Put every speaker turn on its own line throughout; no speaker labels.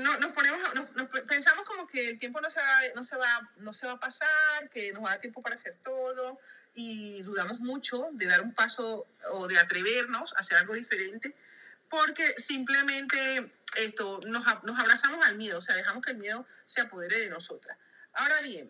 pensamos como que el tiempo no se va a pasar, que nos va a dar tiempo para hacer todo, y dudamos mucho de dar un paso o de atrevernos a hacer algo diferente, porque simplemente nos abrazamos al miedo, o sea, dejamos que el miedo se apodere de nosotras. Ahora bien,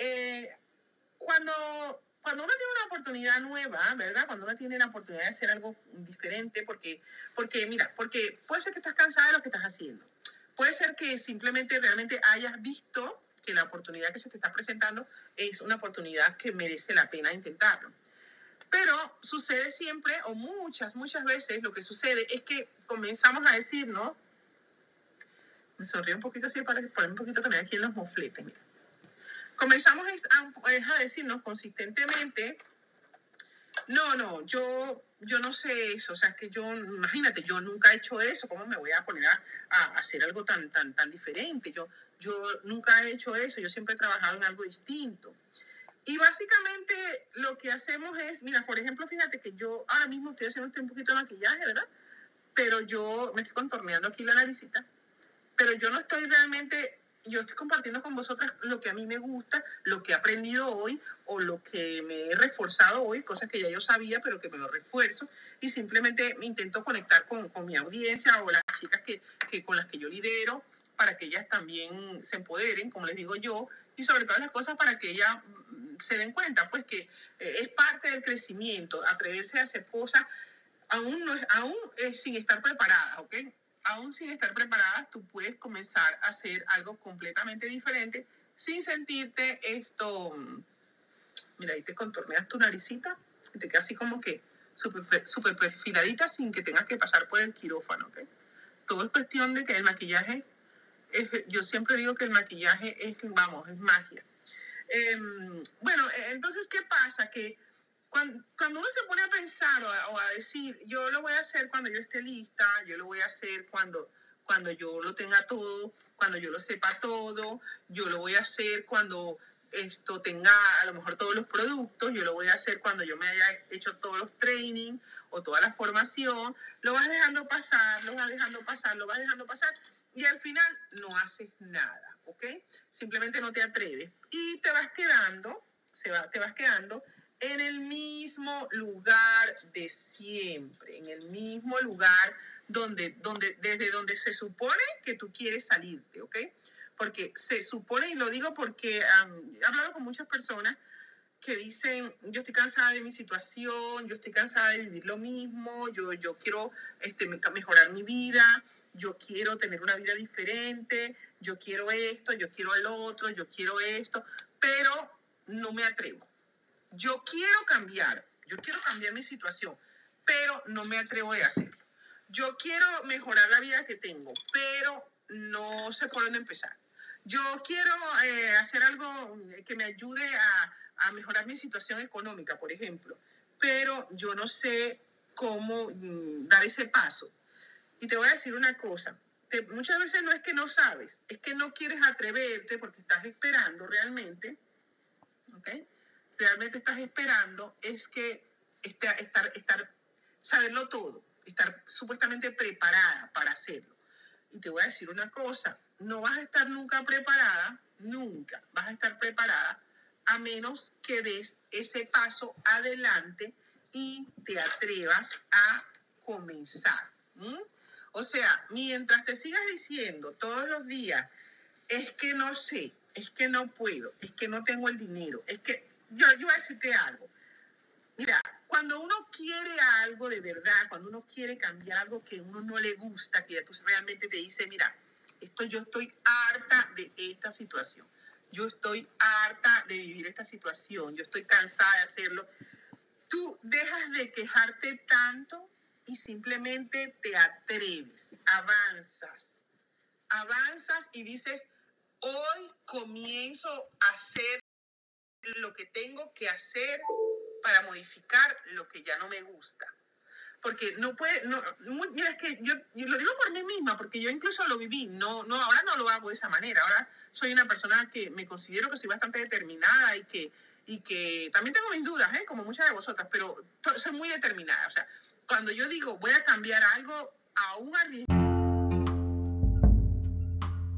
cuando uno tiene una oportunidad nueva, ¿verdad? Cuando uno tiene la oportunidad de hacer algo diferente, porque puede ser que estás cansada de lo que estás haciendo. Puede ser que simplemente realmente hayas visto que la oportunidad que se te está presentando es una oportunidad que merece la pena intentarlo. Pero sucede siempre, o muchas veces, lo que sucede es que comenzamos a decir, ¿no? Me sonríe un poquito así para poner un poquito también aquí en los mofletes, mira. Comenzamos a decirnos consistentemente, yo no sé eso, o sea, que imagínate, yo nunca he hecho eso, ¿cómo me voy a poner a hacer algo tan diferente? Yo nunca he hecho eso, yo siempre he trabajado en algo distinto. Y básicamente lo que hacemos es, mira, por ejemplo, fíjate que yo ahora mismo estoy haciendo un poquito de maquillaje, ¿verdad? Pero yo me estoy contorneando aquí la naricita, pero yo estoy compartiendo con vosotras lo que a mí me gusta, lo que he aprendido hoy o lo que me he reforzado hoy, cosas que ya yo sabía, pero que me lo refuerzo, y simplemente intento conectar con mi audiencia o las chicas con las que yo lidero, para que ellas también se empoderen, como les digo yo, y sobre todas las cosas para que ellas se den cuenta, pues que es parte del crecimiento, atreverse a hacer cosas aún sin estar preparadas, ¿ok? Aún sin estar preparadas, tú puedes comenzar a hacer algo completamente diferente sin sentirte mira, ahí te contorneas tu naricita y te queda así como que súper perfiladita sin que tengas que pasar por el quirófano, ¿ok? Todo es cuestión de que el maquillaje, yo siempre digo que el maquillaje es magia. Bueno, entonces, ¿qué pasa? Que cuando uno se pone a pensar o a decir, yo lo voy a hacer cuando yo esté lista, yo lo voy a hacer cuando yo lo tenga todo, cuando yo lo sepa todo, yo lo voy a hacer cuando esto tenga a lo mejor todos los productos, yo lo voy a hacer cuando yo me haya hecho todos los training o toda la formación, lo vas dejando pasar, y al final no haces nada, ¿ok? Simplemente no te atreves y te vas quedando en el mismo lugar de siempre, en el mismo lugar desde donde se supone que tú quieres salirte, ¿ok? Porque se supone, y lo digo porque he hablado con muchas personas que dicen, yo estoy cansada de mi situación, yo estoy cansada de vivir lo mismo, yo quiero mejorar mi vida, yo quiero tener una vida diferente, yo quiero esto, yo quiero el otro, yo quiero esto, pero no me atrevo. Yo quiero cambiar mi situación, pero no me atrevo a hacerlo. Yo quiero mejorar la vida que tengo, pero no sé por dónde empezar. Yo quiero hacer algo que me ayude a mejorar mi situación económica, por ejemplo, pero yo no sé cómo dar ese paso. Y te voy a decir una cosa, muchas veces no es que no sabes, es que no quieres atreverte porque estás esperando realmente, ¿ok? Realmente estás esperando es que saberlo todo, estar supuestamente preparada para hacerlo. Y te voy a decir una cosa, no vas a estar nunca preparada, a menos que des ese paso adelante y te atrevas a comenzar. O sea, mientras te sigas diciendo todos los días, es que no sé, es que no puedo, es que no tengo el dinero, es que yo voy a decirte algo. Mira, cuando uno quiere algo de verdad, cuando uno quiere cambiar algo que a uno no le gusta, que tú realmente te dice, mira, yo estoy harta de esta situación, yo estoy harta de vivir esta situación, yo estoy cansada de hacerlo, tú dejas de quejarte tanto y simplemente te atreves, avanzas y dices, hoy comienzo a hacer lo que tengo que hacer para modificar lo que ya no me gusta. Porque mira, es que yo lo digo por mí misma, porque yo incluso lo viví, ahora no lo hago de esa manera, ahora soy una persona que me considero que soy bastante determinada y que también tengo mis dudas, como muchas de vosotras, pero soy muy determinada, o sea, cuando yo digo voy a cambiar algo, aún arriesgo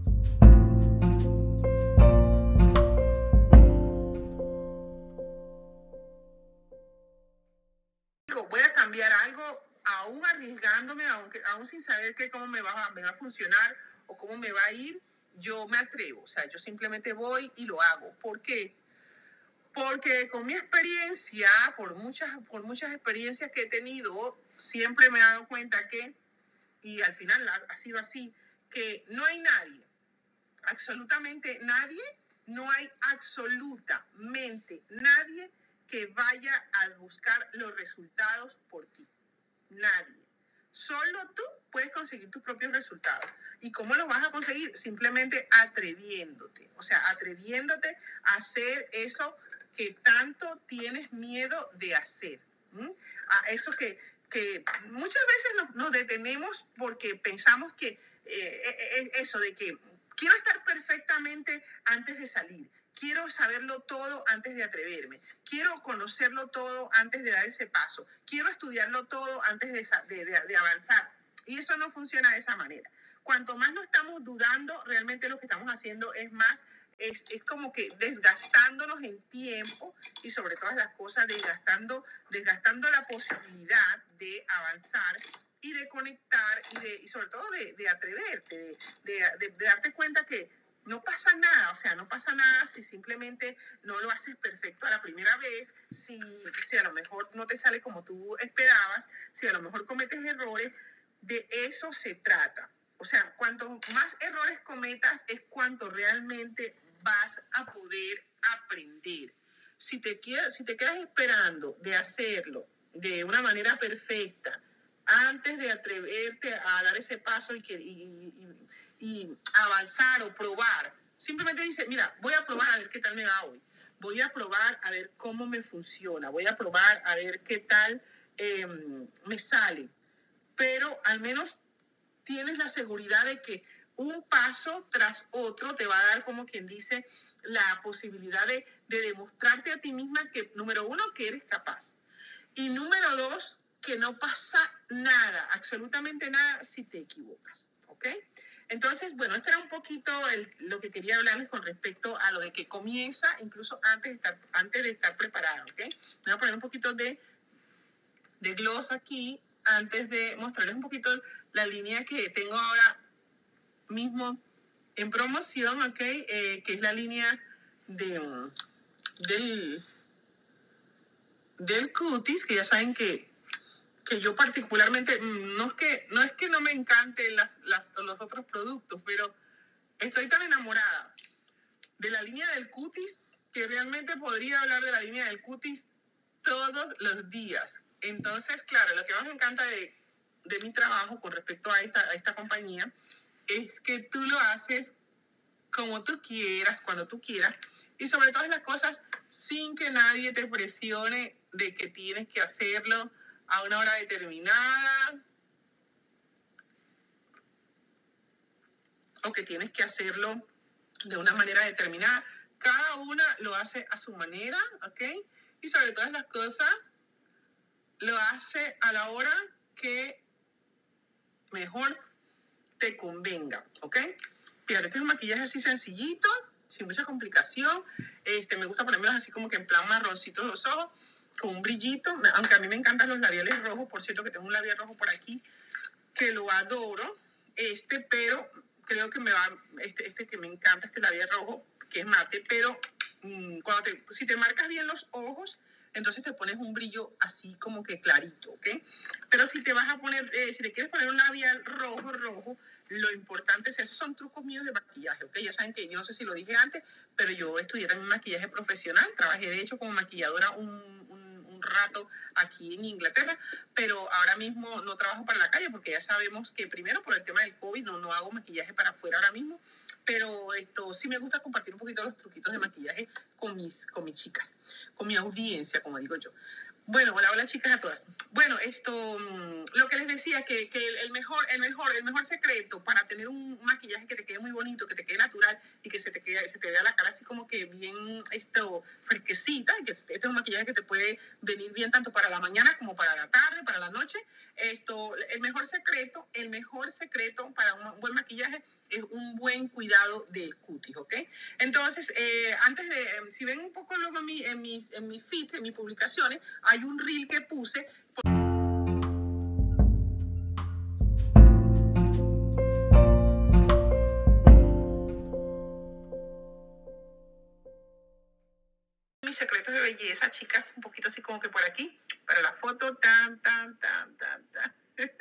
algo, aún arriesgándome, aún sin saber cómo me va a funcionar o cómo me va a ir, yo me atrevo. O sea, yo simplemente voy y lo hago. ¿Por qué? Porque con mi experiencia, por muchas experiencias que he tenido, siempre me he dado cuenta que, y al final ha sido así, que no hay nadie, absolutamente nadie, no hay absolutamente nadie que vaya a buscar los resultados por ti. Nadie. Solo tú puedes conseguir tus propios resultados. ¿Y cómo los vas a conseguir? Simplemente atreviéndote. O sea, atreviéndote a hacer eso que tanto tienes miedo de hacer. A eso que muchas veces nos detenemos porque pensamos que eso de que quiero estar perfectamente antes de salir. Quiero saberlo todo antes de atreverme. Quiero conocerlo todo antes de dar ese paso. Quiero estudiarlo todo antes de avanzar. Y eso no funciona de esa manera. Cuanto más no estamos dudando, realmente lo que estamos haciendo es como que desgastándonos en tiempo y sobre todas las cosas desgastando la posibilidad de avanzar y de conectar y sobre todo de atreverte, de darte cuenta que no pasa nada. O sea, no pasa nada si simplemente no lo haces perfecto a la primera vez, si a lo mejor no te sale como tú esperabas, si a lo mejor cometes errores. De eso se trata. O sea, cuanto más errores cometas es cuanto realmente vas a poder aprender. Si te quedas esperando de hacerlo de una manera perfecta, antes de atreverte a dar ese paso y avanzar o probar, simplemente dice, mira, voy a probar a ver qué tal me va hoy. Voy a probar a ver cómo me funciona. Voy a probar a ver qué tal me sale. Pero al menos tienes la seguridad de que un paso tras otro te va a dar, como quien dice, la posibilidad de demostrarte a ti misma que, número uno, que eres capaz. Y número dos, que no pasa nada, absolutamente nada, si te equivocas. ¿Ok? Entonces, bueno, este era un poquito lo que quería hablarles con respecto a lo de que comienza incluso antes de estar preparado. ¿Ok? Me voy a poner un poquito de gloss aquí antes de mostrarles un poquito la línea que tengo ahora mismo en promoción, ¿ok? Que es la línea del cutis, que ya saben que yo particularmente, no es que no me encanten los otros productos, pero estoy tan enamorada de la línea del cutis que realmente podría hablar de la línea del cutis todos los días. Entonces, claro, lo que más me encanta de mi trabajo con respecto a esta compañía es que tú lo haces como tú quieras, cuando tú quieras, y sobre todas las cosas, sin que nadie te presione de que tienes que hacerlo a una hora determinada o que tienes que hacerlo de una manera determinada. Cada una lo hace a su manera, ¿ok? Y sobre todas las cosas, lo hace a la hora que mejor te convenga, ¿ok? Fíjate, este es un maquillaje así sencillito, sin mucha complicación. Me gusta ponérmelos así como que en plan marroncitos los ojos, con un brillito, aunque a mí me encantan los labiales rojos. Por cierto que tengo un labial rojo por aquí, que lo adoro, pero creo que me va, que me encanta, este labial rojo, que es mate, pero si te marcas bien los ojos, entonces te pones un brillo así como que clarito, ¿ok? Pero si te vas a poner, si te quieres poner un labial rojo, lo importante es, esos son trucos míos de maquillaje, ¿ok? Ya saben que yo no sé si lo dije antes, pero yo estudié también maquillaje profesional, trabajé de hecho como maquilladora un rato aquí en Inglaterra, pero ahora mismo no trabajo para la calle porque ya sabemos que primero por el tema del COVID no hago maquillaje para afuera ahora mismo, pero sí me gusta compartir un poquito los truquitos de maquillaje con mis chicas, con mi audiencia, como digo yo. Bueno, hola chicas a todas. Bueno, lo que les decía, que el mejor secreto para tener un maquillaje que te quede muy bonito, que te quede natural y que se te vea la cara así como que bien fresquecita, que este es un maquillaje que te puede venir bien tanto para la mañana como para la tarde, para la noche. El mejor secreto para un buen maquillaje es un buen cuidado del cutis, ¿ok? Entonces, antes de, si ven un poco luego en mi feed, en mis publicaciones, hay un reel que puse mis secretos de belleza, chicas, un poquito así como que por aquí, para la foto, tan, tan, tan, tan, tan.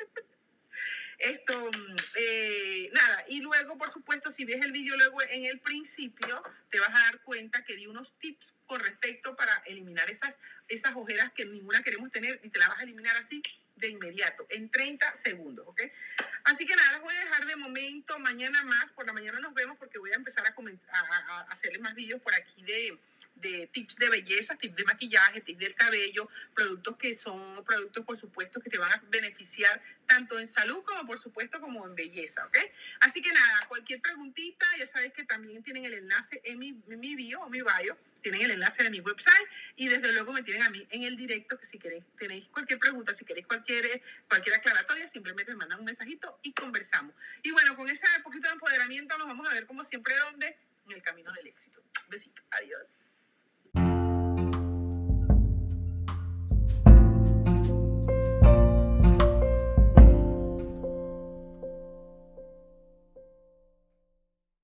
Nada, y luego, por supuesto, si ves el vídeo luego en el principio, te vas a dar cuenta que di unos tips con respecto para eliminar esas ojeras que ninguna queremos tener y te las vas a eliminar así de inmediato, en 30 segundos, ¿ok? Así que nada, las voy a dejar de momento, mañana más, por la mañana nos vemos porque voy a empezar a hacerle más vídeos por aquí de tips de belleza, tips de maquillaje, tips del cabello, productos que son productos, por supuesto, que te van a beneficiar tanto en salud como, por supuesto, como en belleza, ¿ok? Así que nada, cualquier preguntita, ya sabes que también tienen el enlace en mi bio o mi bio, tienen el enlace de mi website y desde luego me tienen a mí en el directo, que si queréis, tenéis cualquier pregunta, si queréis cualquier aclaratoria, simplemente me mandan un mensajito y conversamos. Y bueno, con ese poquito de empoderamiento nos vamos a ver como siempre, ¿dónde? En el camino del éxito. Besito, adiós.